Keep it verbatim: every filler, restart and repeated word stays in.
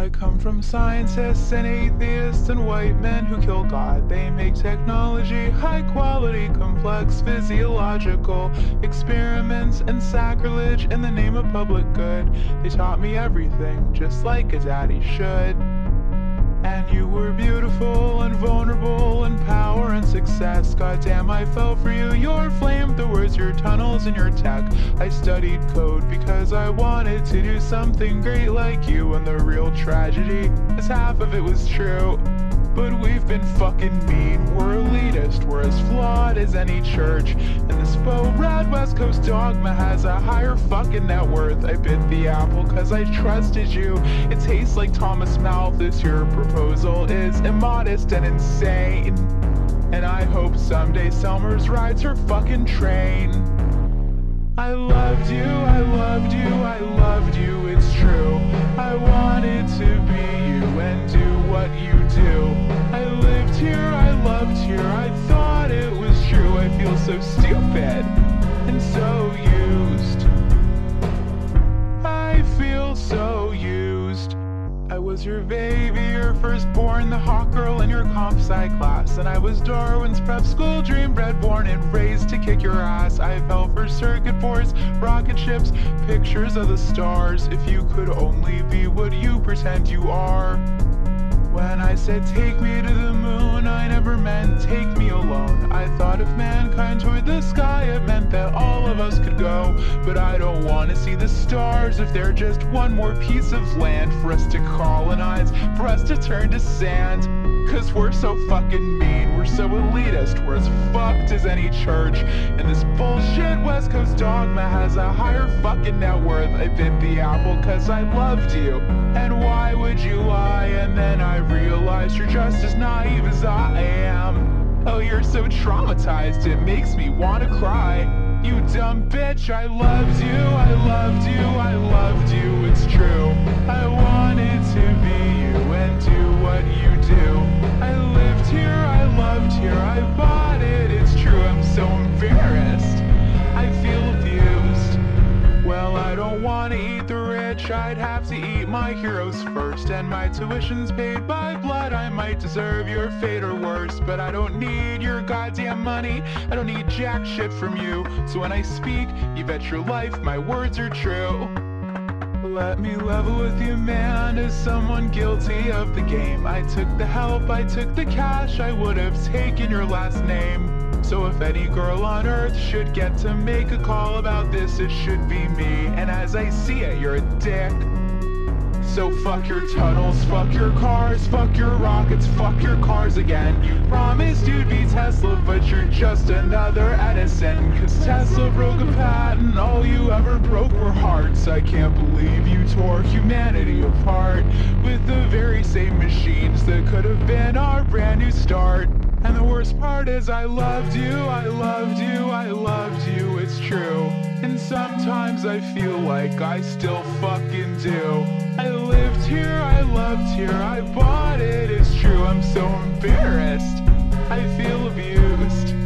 I come from scientists and atheists and white men who kill God. They make technology high quality, complex, physiological experiments and sacrilege in the name of public good. They taught me everything, just like a daddy should. And you were beautiful and vulnerable and power and success. Goddamn, I fell for you. Your flamethrowers, your tunnels, and your tech. I studied code because I wanted to do something great like you. And the real tragedy is half of it was true. But we've been fucking mean. We're elitist. We're as flawed as any church. And this faux rad West Coast dogma has a higher fucking net worth. I bit the apple cause I trusted you. It tastes like Thomas Malthus. Your proposal is immodest and insane. And I hope someday Selmers rides her fucking train. I loved you, I loved you, I loved you, it's true. I wanted to be you and do what you do. I lived here, I loved here, I thought it was true. I feel so stupid and so used. I feel so used. I was your baby, your firstborn, the hot girl in your comp sci class. And I was Darwin's prep school dream, bred, born, and raised to kick your ass. I fell for circuit boards, rocket ships, pictures of the stars. If you could only be what you pretend you are. When I said take me to the moon, I never meant take me alone. I thought if mankind toured the sky, it meant that all of us could go. But I don't want to see the stars if they're just one more piece of land for us to colonize, for us to turn to sand. Cause we're so fucking mean, we're so elitist, we're as fucked as any church. And this bullshit West Coast dogma has a higher fucking net worth. I bit the apple cause I loved you. And why would you lie? And then I realized you're just as naive as I am. Oh, you're so traumatized, it makes me wanna cry. You dumb bitch, I loved you, I loved you, I loved you, it's true. I wanted to be you and do what you do. I lived here, I loved here, I bought it, it's true. I'm so embarrassed, I feel abused. Well, I don't wanna eat the rich, I'd have to eat my heroes first. And my tuition's paid by blood, I might deserve your fate or worse. But I don't need your goddamn money, I don't need jack shit from you. So when I speak, you bet your life my words are true. Let me level with you, man, as someone guilty of the game. I took the help, I took the cash, I would have taken your last name. So if any girl on earth should get to make a call about this, it should be me. And as I see it, you're a dick. So fuck your tunnels, fuck your cars, fuck your rockets, fuck your cars again. You promised you'd be Tesla, but you're just another Edison. Cause Tesla broke a patent, all you ever broke were hearts. I can't believe you tore humanity apart with the very same machines that could have been our brand new start. And the worst part is I loved you, I loved you, I loved you, it's true. And sometimes I feel like I still fucking do. I lived here, I loved here, I bought it, it's true. I'm so embarrassed, I feel abused.